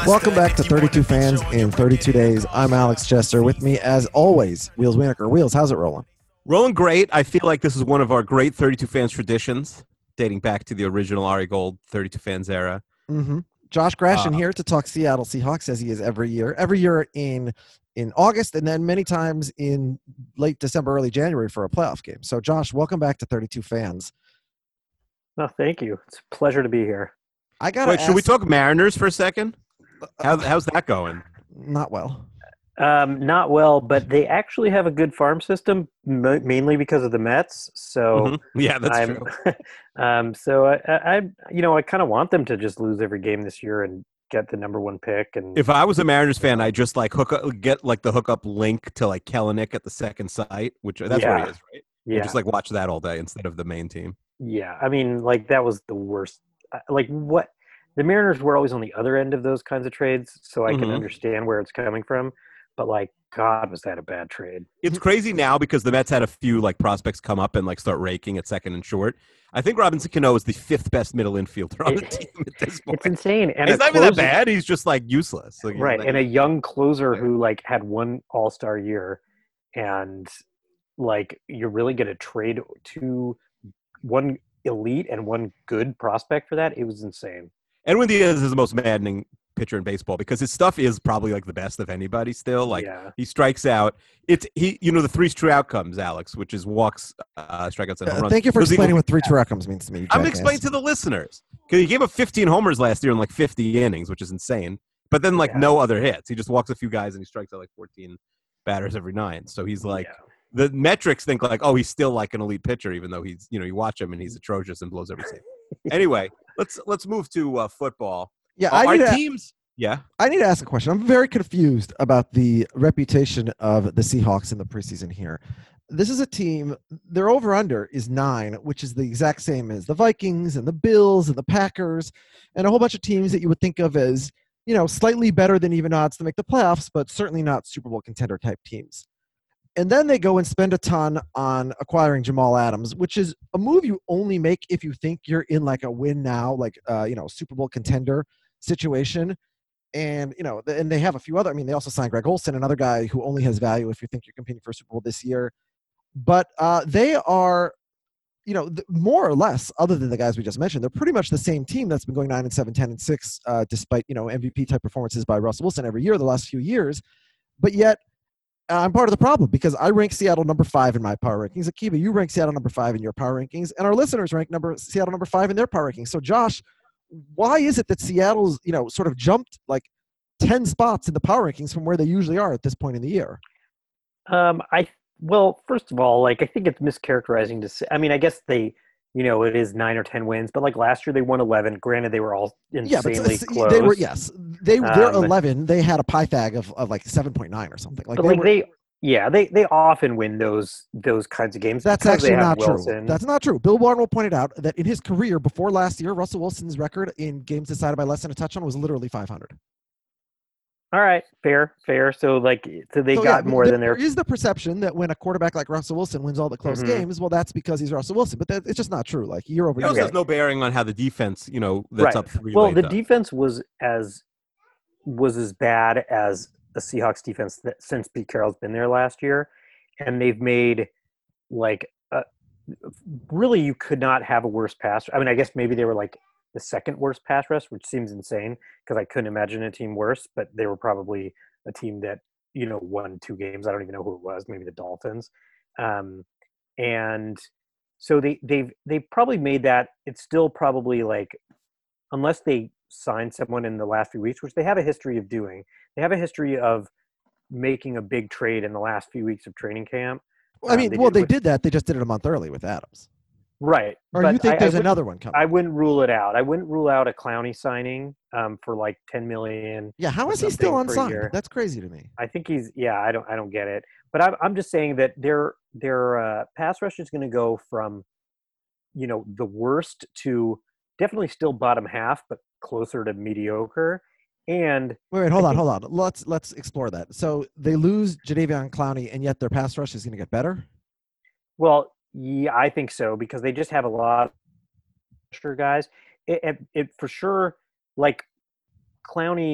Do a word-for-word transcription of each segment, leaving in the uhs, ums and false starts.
Welcome back to thirty-two Fans in thirty-two Days. I'm Alex Chester. With me, as always, Wheels Wienerker. Wheels, how's it rolling? Rolling great. I feel like this is one of our great thirty-two Fans traditions, dating back to the original Ari Gold thirty-two Fans era. Mm-hmm. Josh Grashin Uh, here to talk Seattle Seahawks, as he is every year. Every year in in August, and then many times in late December, early January for a playoff game. So, Josh, welcome back to thirty-two Fans. No, thank you. It's a pleasure to be here. I gotta Wait, ask, should we talk Mariners for a second? How, uh, how's that going? not well. Um, not well, but they actually have a good farm system, m- mainly because of the Mets. So Mhm. Yeah, that's I'm, true. um, so I, I, I- you know, I kind of want them to just lose every game this year and get the number one pick. And If I was a Mariners fan, I'd just like hook up, get like the hookup link to like Kellenic at the second site, which that's where he Yeah. is, right? yeah, And just like watch that all day instead of the main team. yeah. I mean, like that was the worst. uh, Like what the Mariners were always on the other end of those kinds of trades, so I can Mhm. understand where it's coming from. But like, God, was that a bad trade? It's crazy now because the Mets had a few like prospects come up and like start raking at second and short. I think Robinson Cano is the fifth best middle infielder on the It- team at this point. It's insane. And He's a not even that closer- bad. He's just like useless. Like, he's right, like- and a young closer who like had one all-star year, and like you're really going to trade two one elite and one good prospect for that. It was insane. Edwin Diaz is the most maddening pitcher in baseball because his stuff is probably like the best of anybody still. Like Yeah. he strikes out. It's he you know the three true outcomes, Alex, which is walks, uh, strikeouts, and home Uh, runs. thank you for Those explaining equal- what three true outcomes means to me. You I'm jackass. explaining to the listeners because he gave up fifteen homers last year in like fifty innings, which is insane. But then like Yeah. no other hits. He just walks a few guys and he strikes out like fourteen batters every nine. So he's like Yeah. the metrics think like, oh, he's still like an elite pitcher, even though he's you know you watch him and he's atrocious and blows every save. Anyway, let's let's move to uh, football. Yeah, Uh, I our need to, teams. Yeah. I need to ask a question. I'm very confused about the reputation of the Seahawks in the preseason here. This is a team, their over-under is nine, which is the exact same as the Vikings and the Bills and the Packers and a whole bunch of teams that you would think of as, you know, slightly better than even odds to make the playoffs, but certainly not Super Bowl contender type teams. And then they go and spend a ton on acquiring Jamal Adams, which is a move you only make if you think you're in like a win now, like, uh, you know, Super Bowl contender situation. And, you know, and they have a few other, I mean, they also signed Greg Olson, another guy who only has value if you think you're competing for a Super Bowl this year. But uh, they are, you know, th- more or less, other than the guys we just mentioned, they're pretty much the same team that's been going nine and seven, ten and six, uh, despite, you know, M V P type performances by Russell Wilson every year the last few years. But yet, uh, I'm part of the problem because I rank Seattle number five in my power rankings. Akiva, you rank Seattle number five in your power rankings, and our listeners rank number Seattle number five in their power rankings. So, Josh, why is it that Seattle's, you know, sort of jumped like ten spots in the power rankings from where they usually are at this point in the year? Um, I well, first of all, like I think it's mischaracterizing to say. I mean, I guess they, you know, it is nine or ten wins, but like last year they won eleven. Granted, they were all Yeah, but insanely s- close. they were, yes, they they're Um, eleven. They had a Pythag of, of like seven point nine or something. Like but they like were, they, yeah, they they often win those those kinds of games. that's because they actually have not true. Wilson. That's not true. Bill Barnwell pointed out that in his career before last year, Russell Wilson's record in games decided by less than a touchdown was literally five hundred. All right, fair, fair. So like, so they So, got yeah, more there, than their. there is the perception that when a quarterback like Russell Wilson wins all the close Mhm. games, well, that's because he's Russell Wilson. But that, it's just not true. Like year over It also year. has no bearing on how the defense, you know, that's Right. up three. Well, late the does. defense was as was as bad as the Seahawks defense that, since Pete Carroll's been there last year, and they've made like uh, really you could not have a worse pass. I mean, I guess maybe they were like the second worst pass rush, which seems insane because I couldn't imagine a team worse. But they were probably a team that you know won two games. I don't even know who it was. Maybe the Dolphins. Um, and so they they've they probably made that. It's still probably like unless they sign someone in the last few weeks, which they have a history of doing. They have a history of making a big trade in the last few weeks of training camp. Well, I Um, mean, they well, did they with- did that. They just did it a month early with Adams. Right. Or but you think I- I there's wouldn't- another one coming? I wouldn't rule it out. I wouldn't rule out a Clowney signing um, for like ten million. Yeah, how or is he still something per unsigned? year. That's crazy to me. I think he's yeah. I don't I don't get it. But I'm I'm just saying that their their uh, pass rush is going to go from, you know, the worst to definitely still bottom half, but closer to mediocre. And Wait, wait, hold I on, think- hold on. Let's let's explore that. So they lose Jadeveon Clowney, and yet their pass rush is going to get better. well, yeah, I think so because they just have a lot of sure guys. It, it, it for sure like Clowney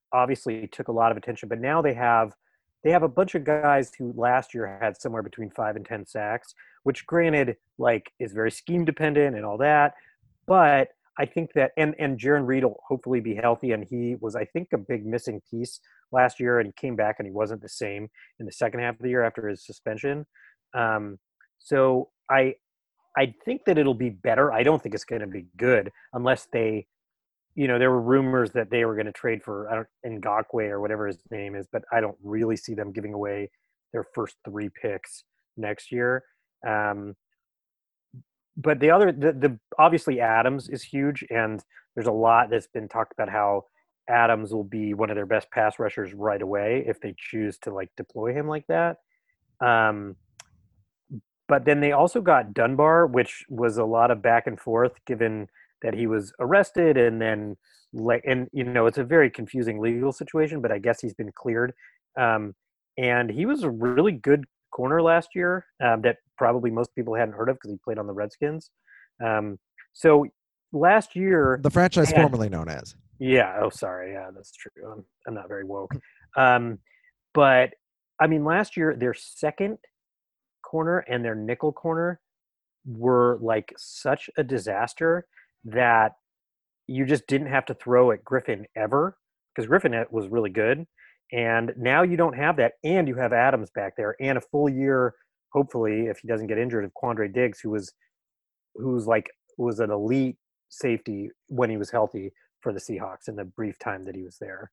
obviously took a lot of attention, but now they have they have a bunch of guys who last year had somewhere between five and ten sacks, which granted, like, is very scheme dependent and all that. But I think that and and Jaron Reed will hopefully be healthy, and he was, I think, a big missing piece last year, and he came back and he wasn't the same in the second half of the year after his suspension. Um, so I I think that it'll be better. I don't think it's going to be good unless they, you know, there were rumors that they were going to trade for I don't Ngakwe or whatever his name is, but I don't really see them giving away their first three picks next year. Um, but the other, the, the obviously Adams is huge, and there's a lot that's been talked about how Adams will be one of their best pass rushers right away if they choose to like deploy him like that. Um, but then they also got Dunbar, which was a lot of back and forth, given that he was arrested and then like, and you know, it's a very confusing legal situation, but I guess he's been cleared. Um, and he was a really good corner last year um, that probably most people hadn't heard of because he played on the Redskins. Um, so last year, The franchise had, formerly known as. Yeah. Oh, sorry. Yeah, that's true. I'm, I'm not very woke. Um, but I mean, last year their second corner and their nickel corner were like such a disaster that you just didn't have to throw at Griffin ever because Griffin was really good. And now you don't have that. And you have Adams back there and a full year, hopefully, if he doesn't get injured, of Quandre Diggs, who was, who's like, was an elite safety when he was healthy for the Seahawks in the brief time that he was there.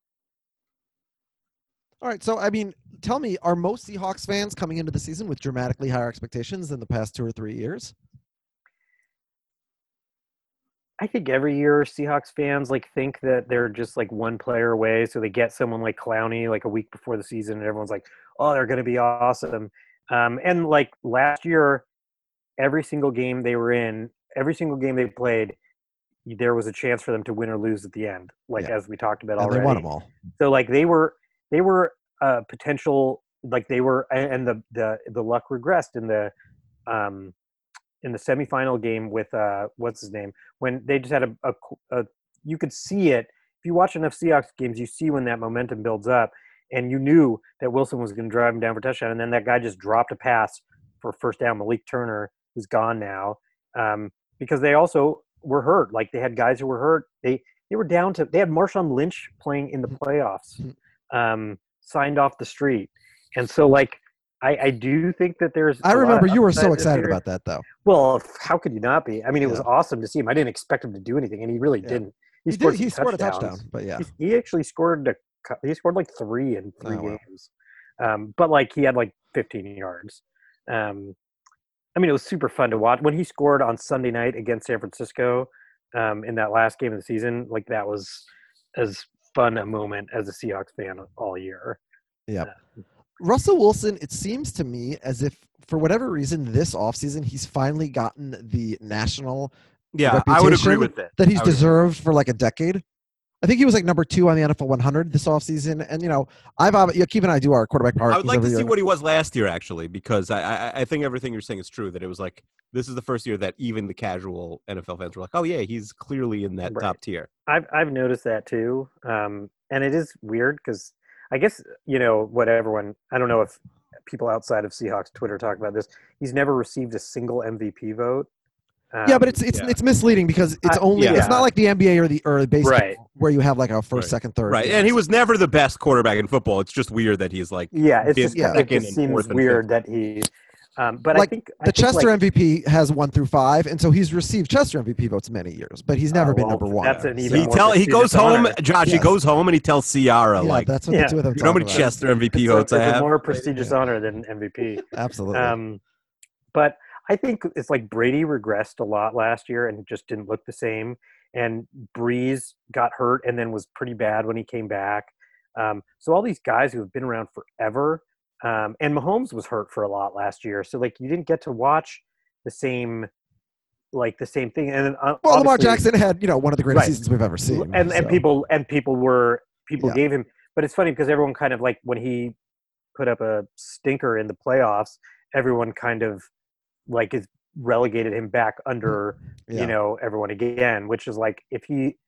All right. So, I mean, tell me, are most Seahawks fans coming into the season with dramatically higher expectations than the past two or three years? I think every year Seahawks fans like think that they're just like one player away. So they get someone like Clowney like a week before the season and everyone's like, oh, they're going to be awesome. Um, and like last year, every single game they were in, every single game they played, there was a chance for them to win or lose at the end. Like, Yeah. as we talked about And already. they won them all. So like they were, they were uh, potential, like they were, and the, the, the luck regressed in the, um, in the semifinal game with uh what's his name, when they just had a, a, a you could see it if you watch enough Seahawks games, you see when that momentum builds up, and you knew that Wilson was going to drive him down for touchdown, and then that guy just dropped a pass for first down. Malik Turner, who's gone now, um, because they also were hurt. Like they had guys who were hurt. They they were down to they had Marshawn Lynch playing in the playoffs, um, signed off the street, and so like. I, I do think that there's. I remember you were so excited about that, though. Well, how could you not be? I mean, it yeah. was awesome to see him. I didn't expect him to do anything, and he really yeah. didn't. He, he scored. Did, he scored a touchdown, but yeah, he, he actually scored. A, he scored like three in three oh, games, wow. um, but like he had like fifteen yards. Um, I mean, it was super fun to watch when he scored on Sunday night against San Francisco um, in that last game of the season. Like that was as fun a moment as a Seahawks fan all year. Yeah. Uh, Russell Wilson, it seems to me as if, for whatever reason, this offseason, he's finally gotten the national yeah, reputation I would agree with that. that he's deserved agree. for like a decade. I think he was like number two on the N F L one hundred this offseason. And, you know, I've uh, you know, Keith and I do our quarterback part. I would like to see what he was last year, actually, because I, I, I think everything you're saying is true, that it was like, this is the first year that even the casual N F L fans were like, oh, yeah, he's clearly in that right. top tier. I've, I've noticed that, too. Um, and it is weird because I guess, you know, what everyone, I don't know if people outside of Seahawks Twitter talk about this. He's never received a single M V P vote. Um, yeah, but it's it's yeah. it's misleading because it's only uh, yeah. it's not like the N B A or the or the baseball right. where you have like a first, right. second, third. Right, and he was never the best quarterback in football. It's just weird that he's like yeah, it's just yeah. it just seems weird that he. Um, but like I think I the think Chester like, M V P has one through five, and so he's received Chester M V P votes many years, but he's never uh, been well, number one. That's an even he more tell he goes home, honor. Josh. Yes. He goes home and he tells Ciara yeah, like, "That's what yeah. the two of them." You know how many about. Chester M V P it's votes a, I it's have? a more prestigious yeah. honor than M V P. Absolutely. Um, but I think it's like Brady regressed a lot last year and just didn't look the same. And Breeze got hurt and then was pretty bad when he came back. Um, so all these guys who have been around forever, um, and Mahomes was hurt for a lot last year. So like you didn't get to watch the same, like the same thing. And then, uh, well, Lamar Jackson had you know one of the greatest right. seasons we've ever seen. And so. and people and people were people yeah. gave him. But it's funny because everyone kind of like when he put up a stinker in the playoffs, everyone kind of like is relegated him back under yeah. you know everyone again, which is like if he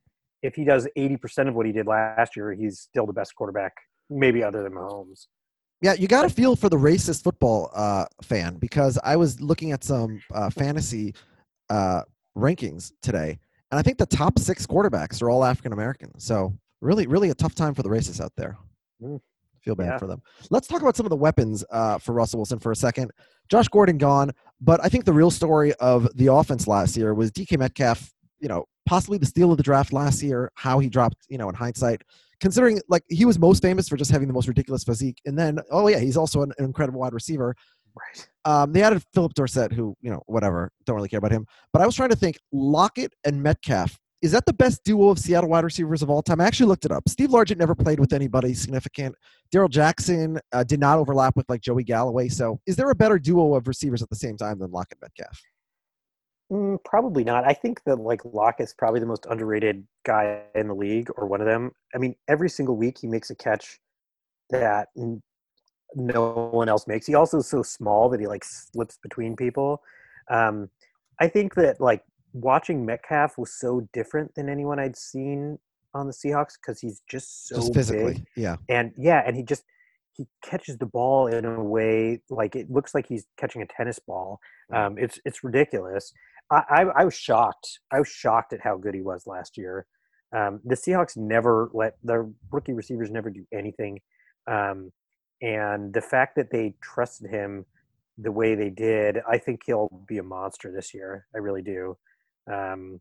if he does eighty percent of what he did last year, he's still the best quarterback, maybe other than Mahomes. Yeah, you got to feel for the racist football uh, fan, because I was looking at some uh, fantasy uh, rankings today, and I think the top six quarterbacks are all African American. So really, really a tough time for the racists out there. Mm. Feel bad Yeah. for them. Let's talk about some of the weapons uh, for Russell Wilson for a second. Josh Gordon gone, but I think the real story of the offense last year was D K Metcalf, you know, possibly the steal of the draft last year, how he dropped, you know, in hindsight, considering like he was most famous for just having the most ridiculous physique. And then, oh yeah, he's also an, an incredible wide receiver. Right. Um, they added Philip Dorsett, who, you know, whatever, don't really care about him. But I was trying to think, Lockett and Metcalf, is that the best duo of Seattle wide receivers of all time? I actually looked it up. Steve Largent never played with anybody significant. Darrell Jackson uh, did not overlap with like Joey Galloway. So is there a better duo of receivers at the same time than Lockett Metcalf? Mm, probably not. I think that like Lockett's probably the most underrated guy in the league, or one of them. I mean, every single week he makes a catch that n- no one else makes. He also is so small that he like slips between people. Um, I think that like watching Metcalf was so different than anyone I'd seen on the Seahawks, because he's just so Just physically, big. yeah. And yeah, and he just he catches the ball in a way like it looks like he's catching a tennis ball. Um, it's it's ridiculous. I, I, I was shocked. I was shocked at how good he was last year. Um, the Seahawks never let their rookie receivers never do anything, um, and the fact that they trusted him the way they did, I think he'll be a monster this year. I really do. Um,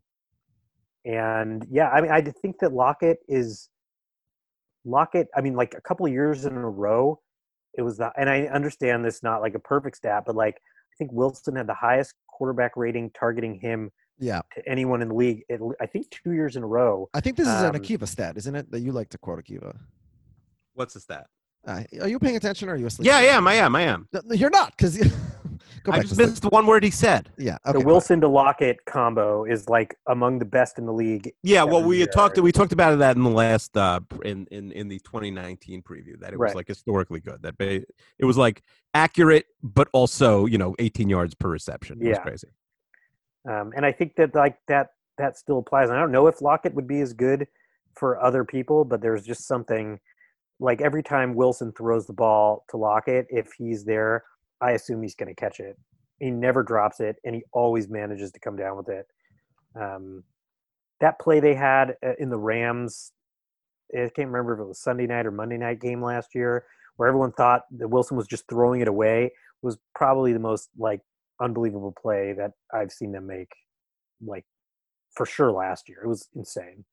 and yeah, I mean, I think that Lockett is Lockett. I mean, like a couple of years in a row, it was the, and I understand this not like a perfect stat, but like I think Wilson had the highest quarterback rating targeting him Yeah. to anyone in the league. It, I think two years in a row. I think this is Um, an Akiva stat, isn't it? That you like to quote Akiva. What's the stat? Uh, are you paying attention or are you asleep? Yeah, I am. I am. I am. No, no, you're not, because go I back just to sleep. missed one word he said. Yeah. the Okay. fine. Wilson to Lockett combo is like among the best in the league. Yeah, well, every we had year. talked. We talked about that in the last uh, in in in the twenty nineteen preview. That it was Right. like historically good. That ba- it was like accurate, but also you know eighteen yards per reception. It was Yeah. crazy. Um, and I think that like that that still applies. And I don't know if Lockett would be as good for other people, but there's just something like every time Wilson throws the ball to Lockett, if he's there, I assume he's going to catch it. He never drops it, and he always manages to come down with it. Um, that play they had uh, in the Rams, I can't remember if it was Sunday night or Monday night game last year, where everyone thought that Wilson was just throwing it away, was probably the most like unbelievable play that I've seen them make, like for sure last year. It was insane.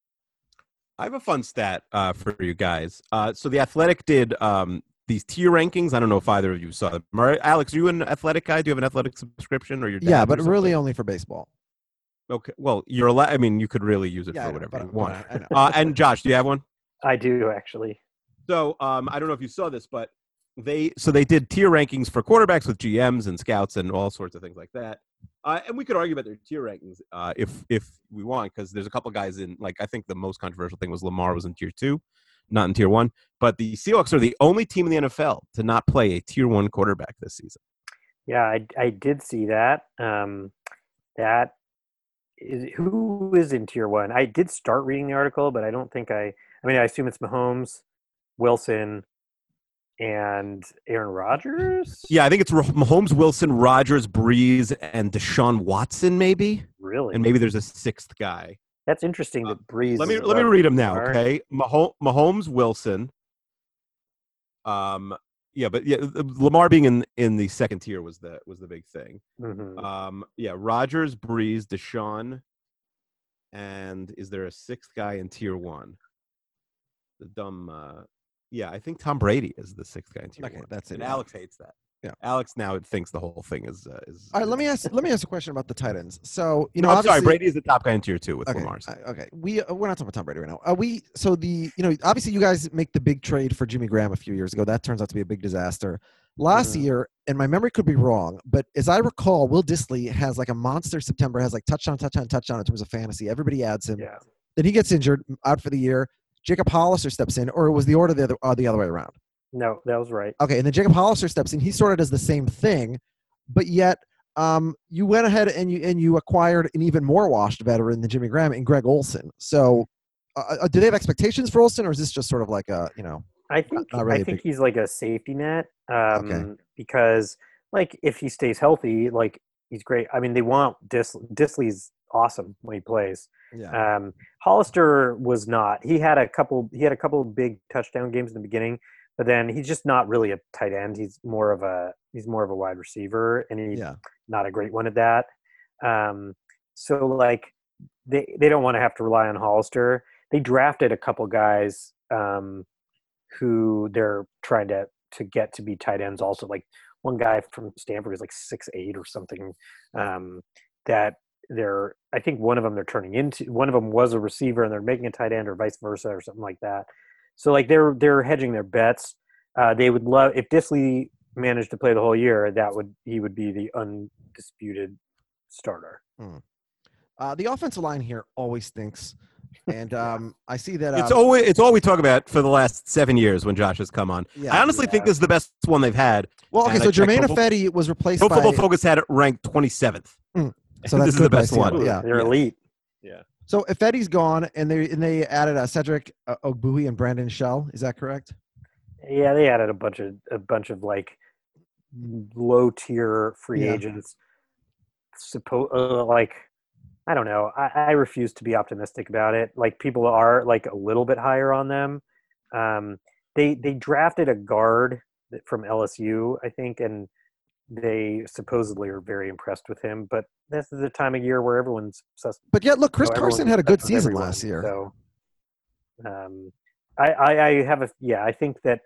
I have a fun stat uh, for you guys. Uh, so the Athletic did um, these tier rankings. I don't know if either of you saw them. Mar- Alex, are you an Athletic guy? Do you have an Athletic subscription or your dad Yeah, or but really something? only for baseball. Okay. Well, you're allowed. I mean, you could really use it Yeah, I for know, whatever but- you but want. I- I know. uh, and Josh, do you have one? I do actually. So um, I don't know if you saw this, but they so they did tier rankings for quarterbacks with G Ms and scouts and all sorts of things like that. Uh, and we could argue about their tier rankings uh, if if we want, because there's a couple guys in, like, I think the most controversial thing was Lamar was in tier two, not in tier one. But the Seahawks are the only team in the N F L to not play a tier one quarterback this season. Yeah, I, I did see that. Um, that is who is in tier one. I did start reading the article, but I don't think I. I mean, I assume it's Mahomes, Wilson, and Aaron Rodgers. Yeah, I think it's Mahomes, Wilson, Rodgers, Breeze, and Deshaun Watson, maybe, really. and maybe there's a sixth guy. That's interesting that Breeze. Let me is let me above read them now, Lamar. okay? Mahomes, Mahomes, Wilson. Um, yeah, but yeah, Lamar being in in the second tier was the was the big thing. Mhm. Um, yeah, Rodgers, Breeze, Deshaun, and is there a sixth guy in tier one? The dumb. Uh, yeah, I think Tom Brady is the sixth guy in tier Okay, one. that's it. And Alex hates that. Yeah. Alex now thinks the whole thing is uh, is. All right, let is- me ask. Let me ask a question about the tight ends. So you No, know, I'm sorry. obviously- Brady is the top guy in tier two with Okay, Lamar's. I- okay. We uh, we're not talking about Tom Brady right now. Uh, we so the you know obviously you guys make the big trade for Jimmy Graham a few years ago. That turns out to be a big disaster. Last Mhm. year, and my memory could be wrong, but as I recall, Will Dissly has like a monster September, has like touchdown, touchdown, touchdown in terms of fantasy. Everybody adds him. Yeah. Then he gets injured, out for the year. Jacob Hollister steps in, or was the order the other uh, the other way around? No, that was right. Okay, and then Jacob Hollister steps in. He sort of does the same thing, but yet um, you went ahead and you and you acquired an even more washed veteran than Jimmy Graham and Greg Olson. So uh, uh, do they have expectations for Olsen, or is this just sort of like a you know? I think not really I a think big- he's like a safety net. Um, Okay. because like if he stays healthy, like he's great. I mean, they want Dis Disley's awesome when he plays. Yeah. Um, Hollister was not. He had a couple. He had a couple of big touchdown games in the beginning, but then he's just not really a tight end. He's more of a he's more of a wide receiver, and he's Yeah. not a great one at that. Um, so like they they don't want to have to rely on Hollister. They drafted a couple guys um, who they're trying to to get to be tight ends. Also, like one guy from Stanford is like six eight or something. Um, that they're I think one of them they're turning into. One of them was a receiver and they're making a tight end, or vice versa, or something like that. So like they're they're hedging their bets. Uh, they would love if Disley managed to play the whole year. That would he would be the undisputed starter. Uh, the offensive line here always stinks, and um, I see that. It's um, always it's all we talk about for the last seven years when Josh has come on. Yeah. I honestly Yeah. think this is the best one they've had. Well, okay, and so I checked Jermaine Pro Football- Ifedi was replaced Pro by. Football Focus had it ranked twenty-seventh. Mm. So So that's this is good the by best Seattle, one. Ooh, yeah. they're Yeah. elite. Yeah. So Ifedi's gone, and they and they added uh, Cedric uh, Ogbuhi and Brandon Shell. Is that correct? Yeah, they added a bunch of a bunch of like low tier free Yeah. agents. Suppo- uh, like I don't know. I, I refuse to be optimistic about it. Like people are like a little bit higher on them. Um, they they drafted a guard that- from L S U, I think, and they supposedly are very impressed with him. But this is the time of year where everyone's obsessed. But yet, look, you Chris know, Carson everyone's had a good obsessed with season everyone, last year. So, um, I, I I have a yeah. I think that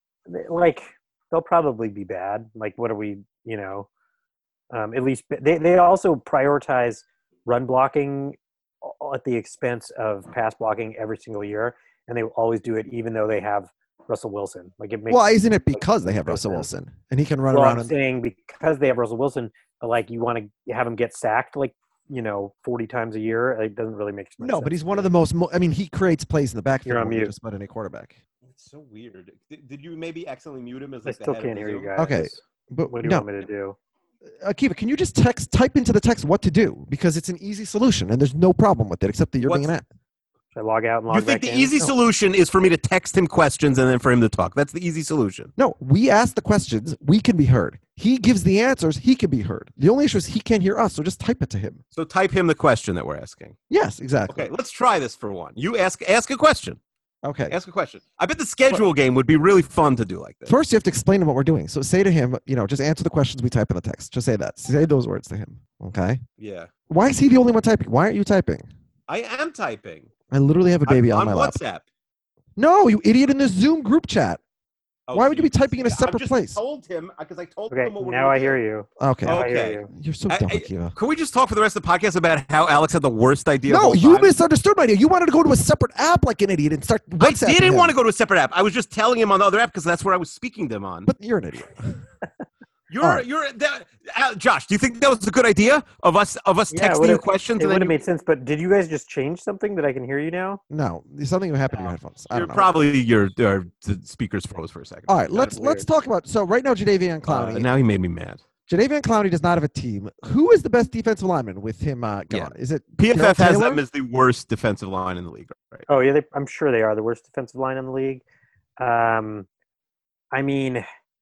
like they'll probably be bad. Like what are we? You know, um, at least they they also prioritize run blocking at the expense of pass blocking every single year, and they will always do it even though they have Russell Wilson. Like it makes Well, isn't it because they have no Russell sense. Wilson and he can run Well, around? I'm And, saying because they have Russell Wilson, but like you want to have him get sacked like you know forty times a year. It doesn't really make much no, sense but he's to one me. of the most. Mo- I mean, he creates plays in the backfield You're on more than mute. just about any quarterback. It's so weird. Did, did you maybe accidentally mute him as I like the still head can't of the hear you Zoom? guys. Okay, but What do you no, want me to do? Akiva, can you just text type into the text what to do, because it's an easy solution and there's no problem with it except that you're What's- being an. Should I log out and log You think back the in? easy No. solution is for me to text him questions and then for him to talk? That's the easy solution. No, we ask the questions. We can be heard. He gives the answers. He can be heard. The only issue is he can't hear us. So just type it to him. So type him the question that we're asking. Yes, exactly. Okay, let's try this for one. You ask ask a question. Okay. Ask a question. I bet the schedule game would be really fun to do like this. First, you have to explain to him what we're doing. So say to him, you know, just answer the questions we type in the text. Just say that. Say those words to him. Okay. Yeah. Why is he the only one typing? Why aren't you typing? I am typing. I literally have a baby I'm on my lap. WhatsApp. No, you idiot! In this Zoom group chat. Oh, Why so would you be typing in a yeah, separate I've just place? told him because I told Okay, him what we're now gonna I do. hear you. Okay. Now I hear Okay. you. You're so I- dumb, I- Akiva. Can we just talk for the rest of the podcast about how Alex had the worst idea? of No, all you time? misunderstood my idea. You wanted to go to a separate app like an idiot and start I WhatsApping didn't him. want to go to a separate app. I was just telling him on the other app because that's where I was speaking to him on. But you're an idiot. You're all right. you're that, uh, Josh. Do you think that was a good idea of us of us Yeah, it texting you would've- questions? It and would then have you, made sense, but did you guys just change something that I can hear you now? No, something happened to your headphones. I you're don't know. probably your uh, the speakers froze for a second. All right, That's let's let's weird. talk about. So right now, Jadeveon Uh, Clowney. now he made me mad. Jadeveon Clowney does not have a team. Who is the best defensive lineman with him uh, gone? Is it P F F Darrell has Taylor? them as the worst defensive line in the league. Right. Oh yeah, they, I'm sure they are the worst defensive line in the league. Um, I mean,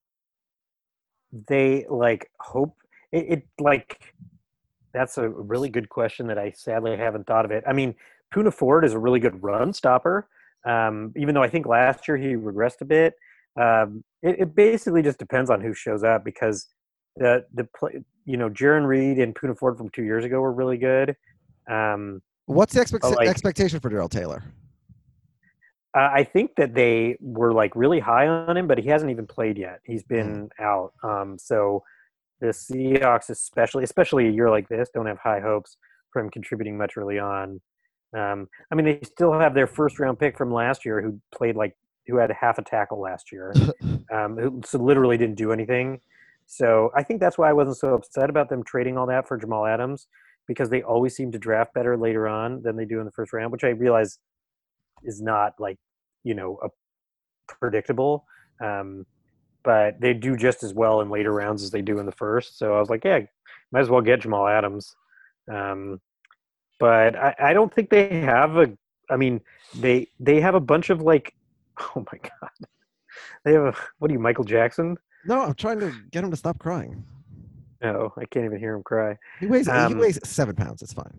they like hope it, it. Like that's a really good question that I sadly haven't thought of it. I mean, Puna Ford is a really good run stopper. Um, even though I think last year he regressed a bit. Um, it, it basically just depends on who shows up because the the play, you know, Jaron Reed and Puna Ford from two years ago were really good. Um, What's the expect- But, like- expectation for Darrell Taylor? Uh, I think that they were like really high on him, but he hasn't even played yet. He's been out. Um, so the Seahawks, especially, especially a year like this, don't have high hopes for him contributing much early on. Um, I mean, they still have their first round pick from last year, who played like who had half a tackle last year, um, who so literally didn't do anything. So I think that's why I wasn't so upset about them trading all that for Jamal Adams, because they always seem to draft better later on than they do in the first round, which I realize is not like, you know, a predictable. Um, but they do just as well in later rounds as they do in the first. So I was like, yeah, might as well get Jamal Adams. Um, but I, I don't think they have a, I mean, they they have a bunch of like, oh my god, they have a what are you, Michael Jackson? No, I'm trying to get him to stop crying. No, I can't even hear him cry. He weighs he Um, weighs seven pounds. It's fine.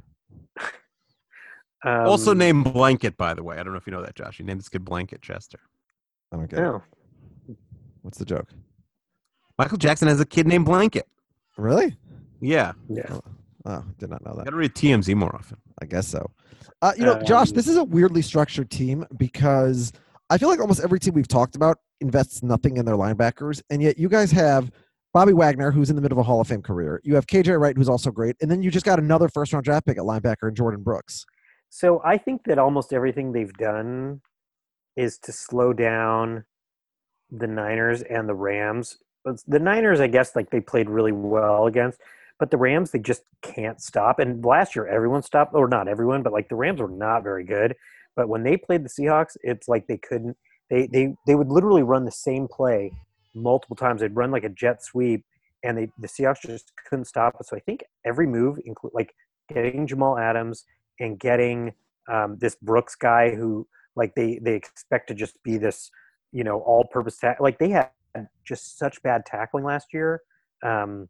Also um, named Blanket, by the way. I don't know if you know that, Josh. He named this kid Blanket Chester. I don't get it. no, What's the joke? Michael Jackson has a kid named Blanket. Really? Yeah. yeah. Oh, oh, did not know that. Got to read T M Z more often. I guess so. Uh, you know, Josh, Um, this is a weirdly structured team because I feel like almost every team we've talked about invests nothing in their linebackers, and yet you guys have Bobby Wagner, who's in the middle of a Hall of Fame career. You have K J Wright, who's also great, and then you just got another first-round draft pick at linebacker in Jordan Brooks. So I think that almost everything they've done is to slow down the Niners and the Rams. But the Niners, I guess, like they played really well against, but the Rams they just can't stop. And last year, everyone stopped, or not everyone, but like the Rams were not very good. But when they played the Seahawks, it's like they couldn't. They they they would literally run the same play multiple times. They'd run like a jet sweep, and they the Seahawks just couldn't stop it. So I think every move, include like getting Jamal Adams and getting um, this Brooks guy who like they they expect to just be this you know all-purpose tack. Like they had just such bad tackling last year, um,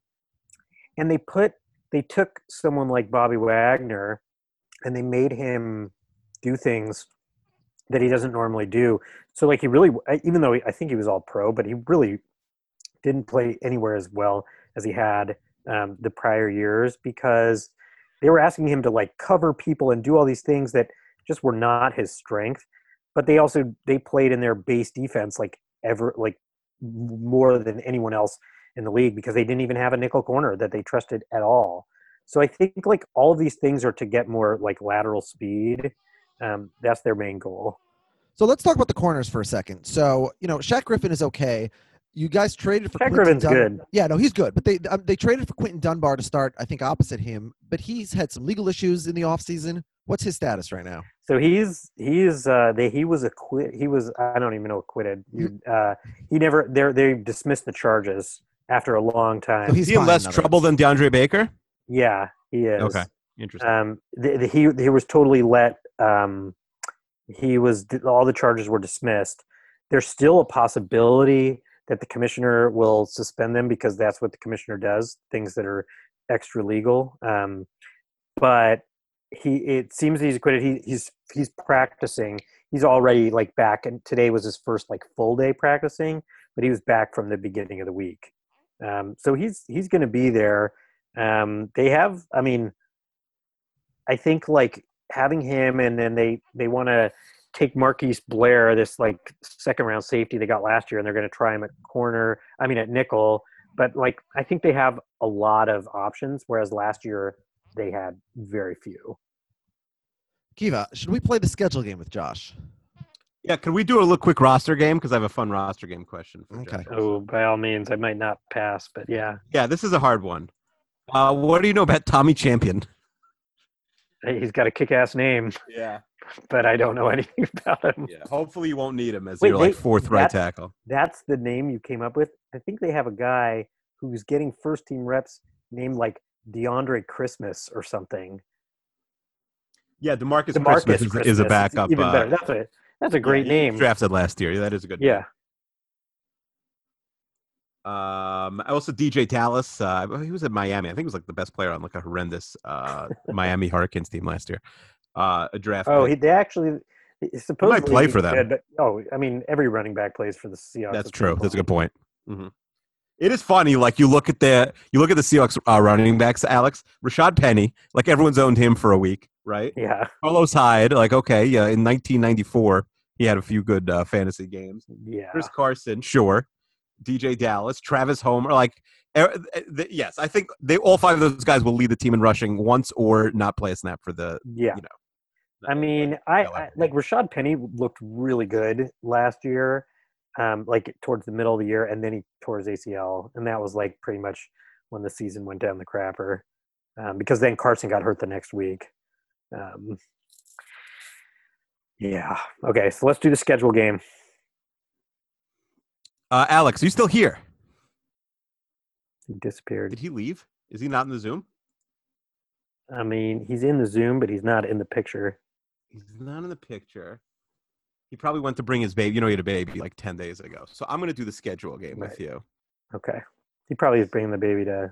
and they put they took someone like Bobby Wagner and they made him do things that he doesn't normally do. So like he really, even though he, I think he was all pro, but he really didn't play anywhere as well as he had um, the prior years because they were asking him to like cover people and do all these things that just were not his strength. But they also they played in their base defense like ever like more than anyone else in the league because they didn't even have a nickel corner that they trusted at all. So I think like all of these things are to get more like lateral speed. Um, that's their main goal. So let's talk about the corners for a second. So, you know, Shaq Griffin is okay. You guys traded for Shaq Quentin Griffin's Dunbar. good. Yeah, no, he's good. But they um, they traded for Quentin Dunbar to start, I think, opposite him. But he's had some legal issues in the offseason. What's his status right now? So he's he's uh they he was acquitted. He was I don't even know acquitted. You, uh, he never they they dismissed the charges after a long time. So he's Is he in fine, less in other trouble words. than DeAndre Baker? Yeah, he is. Okay. Interesting. Um, the, the, he he was totally let. Um, he was all the charges were dismissed. There's still a possibility that the commissioner will suspend them because that's what the commissioner does, things that are extra legal. Um, but he it seems he's acquitted. He, he's he's practicing. He's already like back, and today was his first like full day practicing. But he was back from the beginning of the week, um, so he's he's going to be there. Um, they have, I mean, I think like having him, and then they they want to take Marquise Blair, this like second round safety they got last year, and they're going to try him at corner. I mean at nickel, but like I think they have a lot of options, whereas last year they had very few. Kiva, should we play the schedule game with Josh? Yeah, can we do a little quick roster game? Because I have a fun roster game question. For Okay. Josh. Oh, by all means, I might not pass, but yeah, Yeah, this is a hard one. Uh, what do you know about Tommy Champion? he's got a kick-ass name, Yeah. but I don't know anything about him. Yeah. Hopefully you won't need him as Wait, your like they- fourth right that's- tackle. That's the name you came up with. I think they have a guy who's getting first team reps named like DeAndre Christmas or something. Yeah, Demarcus, DeMarcus Christmas, is, Christmas. is a It's backup. even uh, better. That's a that's a great yeah, he was name. drafted last year. Yeah, that is a good name. Yeah. Um, also D J Dallas. Uh, he was at Miami. I think he was like the best player on like a horrendous uh, Miami Hurricanes team last year. Uh, a draft. Oh, pick. he, they actually he- supposedly play he's for them. good, but oh, I mean, every running back plays for the Seahawks. That's at true. some That's a good point. point. Mm-hmm. It is funny. Like you look at the you look at the Seahawks uh, running backs. Alex Rashad Penny. Like everyone's owned him for a week, right? Yeah, Carlos Hyde. Like okay, yeah. In nineteen ninety-four, he had a few good uh, fantasy games. yeah. Chris Carson, sure. D J Dallas, Travis Homer. Like er, the, yes, I think they all five of those guys will lead the team in rushing once or not play a snap for the. Yeah. You know, I mean, I, I like Rashad Penny looked really good last year, um, like towards the middle of the year, and then he tore his A C L, and that was like pretty much when the season went down the crapper, um, because then Carson got hurt the next week. Um, yeah. Okay, so let's do the schedule game. Uh, Alex, are you still here? He disappeared. Did he leave? Is he not in the Zoom? I mean, he's in the Zoom, but he's not in the picture. He's not in the picture. He probably went to bring his baby. You know, he had a baby like ten days ago. So I'm going to do the schedule game Right. with you. Okay. He probably is bringing the baby to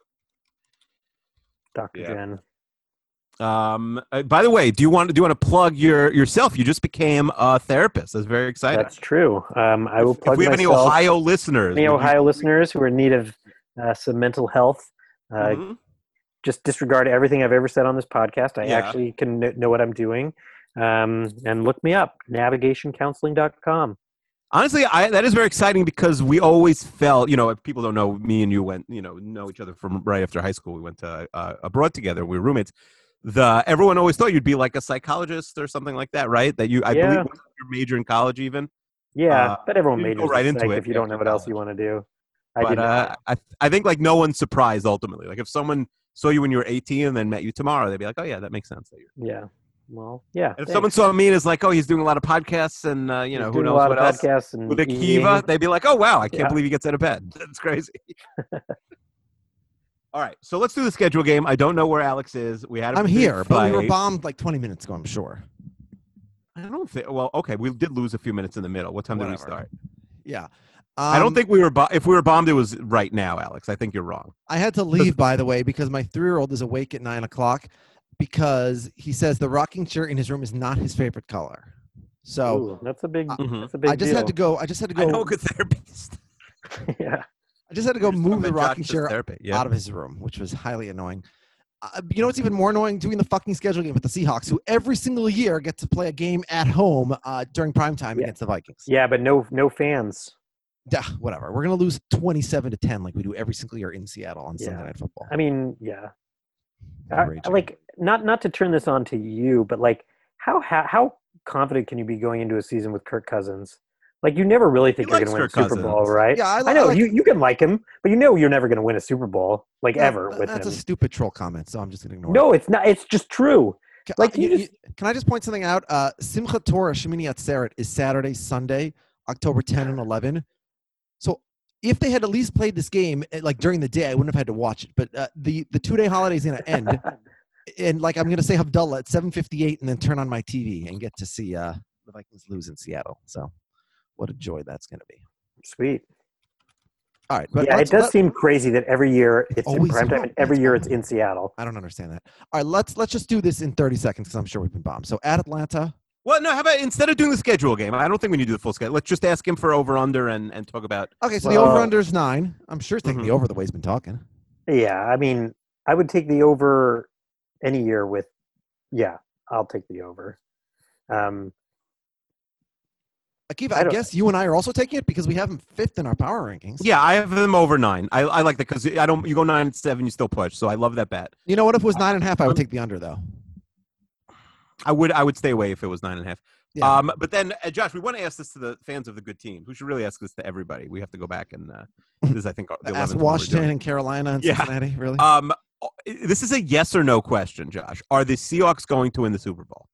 Doctor Yeah. Jen. Um. uh, by the way, do you want do you want to plug your yourself? You just became a therapist. That's very exciting. That's true. Um, I will if, plug if we have myself. any Ohio listeners, Any would you- Ohio listeners who are in need of uh, some mental health, uh, Mhm. just disregard everything I've ever said on this podcast. I Yeah. actually can kn- know what I'm doing. Um, and look me up, navigation counseling dot com. Honestly, I that is very exciting because we always felt, you know, if people don't know, me and you went, you know, know each other from right after high school. We went to uh, abroad together. We were roommates. The everyone always thought you'd be like a psychologist or something like that, right? That you, I Yeah. believe, was your major in college, even. Yeah, Uh, but everyone you majors go right in into psych it if you don't know after what else you college. want to do. I But did not. uh, I, I think like no one's surprised ultimately. Like if someone saw you when you were eighteen and then met you tomorrow, they'd be like, oh yeah, that makes sense. That you're. Yeah. Well, yeah. And if thanks. someone saw me and is like, oh, he's doing a lot of podcasts and uh, you He's know who doing a knows lot what of else podcasts and with eating. Akiva, they'd be like, oh wow, I can't Yeah. believe he gets out of bed. That's crazy. All right, so let's do the schedule game. I don't know where Alex is. We had a I'm big here, but we were fight. bombed like twenty minutes ago, I'm sure. I don't think. Well, okay, we did lose a few minutes in the middle. What time did we Whatever. start? Yeah. I don't Um, think we were. Bo- if we were bombed, it was right now, Alex. I think you're wrong. I had to leave, by the way, because my three-year-old is awake at nine o'clock because he says the rocking chair in his room is not his favorite color. So Ooh, that's a big. Mhm. That's a big I just deal. had to go. I just had to I go. know a good therapist. Yeah. I just had to go Just move the recommend rocking Josh's chair therapy. Yeah. out of his room, which was highly annoying. Uh, you know what's even more annoying? Doing the fucking schedule game with the Seahawks, who every single year get to play a game at home uh, during prime time Yeah. against the Vikings. Yeah, but no, no fans. Duh, whatever. We're gonna lose twenty-seven to ten like we do every single year in Seattle on Yeah. Sunday Night Football. I mean, yeah. I, Raging. like not not to turn this on to you, but like how how, how confident can you be going into a season with Kirk Cousins? Like you never really think you're likes going to win Kirk a Super Bowl, Cousins. right? Yeah, I, li- I know I like, you you can like him, but you know you're never going to win a Super Bowl like that- ever with That's him. a stupid troll comment, so I'm just gonna ignore it. No, it's not. It's just true. Can, Like, uh, you you- just- you- can I just point something out? Uh, Simchat Torah Shemini Atzeret is Saturday, Sunday, October tenth and eleven. So if they had at least played this game eh, like during the day, I wouldn't have had to watch it. But uh, the the two day holiday is going to end, and like I'm going to say Havdalah at seven fifty-eight, and then turn on my T V and get to see uh, the Vikings lose in Seattle. So what a joy that's going to be. Sweet. All right, but yeah, it let's- does let- seem crazy that every year it's in Always- prime time, and every it's year it's always- in Seattle. I don't understand that. All right, let's let's just do this in thirty seconds because I'm sure we've been bombed. So at Atlanta. Well, no. How about instead of doing the schedule game? I don't think we need to do the full schedule. Let's just ask him for over under and and talk about. Okay, so the Well- over under is nine. I'm sure he's taking Mhm. the over the way he's been talking. Yeah, I mean, I would take the over any year with. Yeah, I'll take the over. Um, Akiva, I I, don't- guess you and I are also taking it because we have him fifth in our power rankings. Yeah, I have them over nine. I, I like that because I don't. You go nine and seven, you still push. So I love that bet. You know what? If it was nine and a half, I would Um, take the under though. I would I would stay away if it was nine and a half. Yeah. Um, but then, uh, Josh, we want to ask this to the fans of the good team. We should really ask this to everybody. We have to go back and uh, this is, I think, the Ask eleventh one we're Washington doing. and Carolina and Yeah. Cincinnati. Really? Um, this is a yes or no question, Josh. Are the Seahawks going to win the Super Bowl?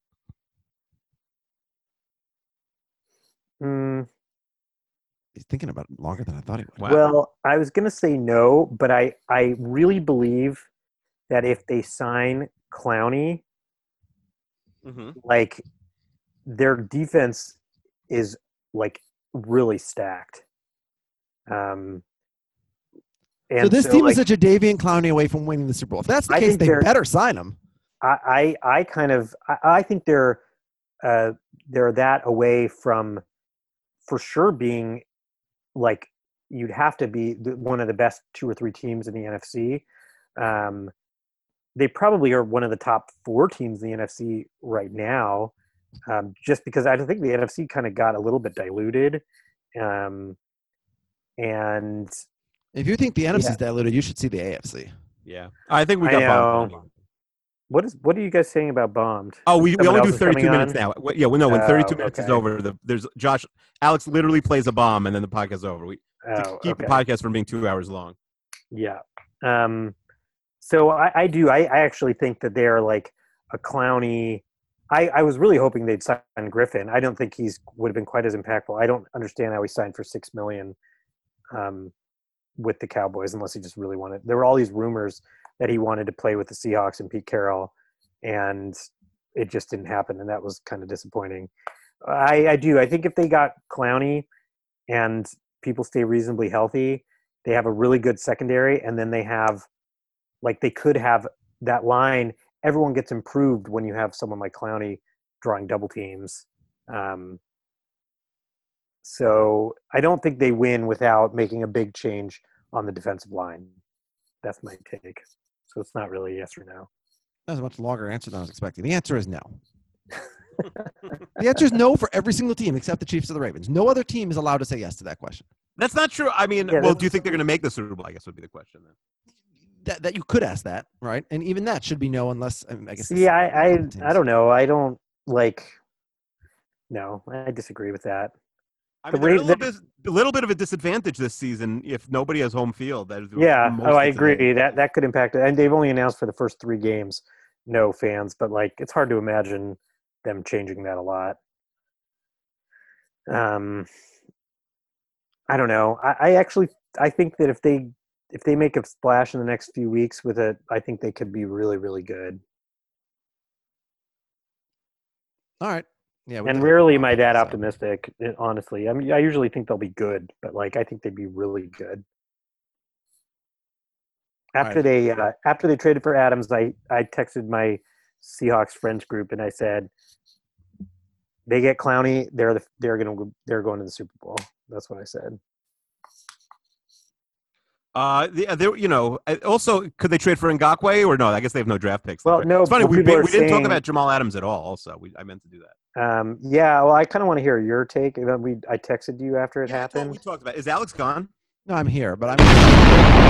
mm, He's thinking about it longer than I thought he would. Wow. Well, I was going to say no, but I, I really believe that if they sign Clowney, Mm-hmm. like their defense is like really stacked. Um, and So this team like, is a Jadeveon Clowney away from winning the Super Bowl. If that's the I case, think they they're- better sign him. I, I, I kind of, I, I think they're, uh, they're that away from, for sure, being like you'd have to be the, one of the best two or three teams in the N F C. Um, they probably are one of the top four teams in the N F C right now, um, just because I think the N F C kind of got a little bit diluted. Um, and If you think the N F C is Yeah. diluted, you should see the A F C. Yeah, I think we I got know. bombed. what is what are you guys saying about bombed? Oh, we, we Someone only else do is coming thirty-two minutes on? now. Wh- Yeah, well, no, when Oh, thirty-two minutes is okay. over, the, there's Josh, Alex literally plays a bomb, and then the podcast is over. We to Oh, keep okay. the podcast from being two hours long. Yeah. Um, so I, I do. I, I actually think that they're like a Clowney. I, I was really hoping they'd sign Griffin. I don't think he's would have been quite as impactful. I don't understand how he signed for six million um, with the Cowboys, unless he just really wanted. There were all these rumors that he wanted to play with the Seahawks and Pete Carroll, and it just didn't happen, and that was kind of disappointing. I, I do. I think if they got Clowney and people stay reasonably healthy, they have a really good secondary, and then they have, like, they could have that line. Everyone gets improved when you have someone like Clowney drawing double teams. Um, so I don't think they win without making a big change on the defensive line. That's my take. So it's not really yes or no. That's a much longer answer than I was expecting. The answer is no. The answer is no for every single team except the Chiefs or the Ravens. No other team is allowed to say yes to that question. That's not true. I mean, Yeah, well, that's- do you think they're going to make the Super Bowl? I guess would be the question then. That that you could ask that, right? And even that should be no unless I, mean, I guess. See, I, I, I don't know. I don't like. No, I disagree with that. I The mean, they're at a Ra- little bit, a little bit of a disadvantage this season if nobody has home field. That is Yeah. most Oh, I of today. agree. That that could impact it. And they've only announced for the first three games, no fans. But like, it's hard to imagine them changing that a lot. Um, I don't know. I, I actually I think that if they if they make a splash in the next few weeks with it, I think they could be really really good. All right. Yeah. we And definitely rarely don't am I that so. optimistic, eh, honestly. I mean, I usually think they'll be good, but like I think they'd be really good. After right. they uh, after they traded for Adams, I I texted my Seahawks friends group and I said, they get Clowney, they're the, they're gonna go- they're going to the Super Bowl. That's what I said. Uh, the, there, you know, uh, also, could they trade for Ngakwe or no? I guess they have no draft picks. Well, no, It's funny. well, We, people we are didn't talk saying- about Jamal Adams at all. Also, we, I meant to do that. Um, yeah, well, I kind of want to hear your take. We I texted you after it Yeah, I thought happened. we talked about. Is Alex gone? No, I'm here, but I'm.